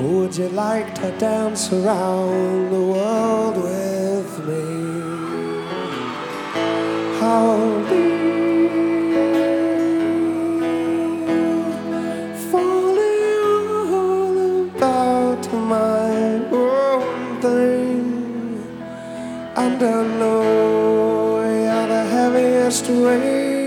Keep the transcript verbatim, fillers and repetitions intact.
Would you like to dance around the world with me? I'll be falling all about my own thing, and I know you're the heaviest weight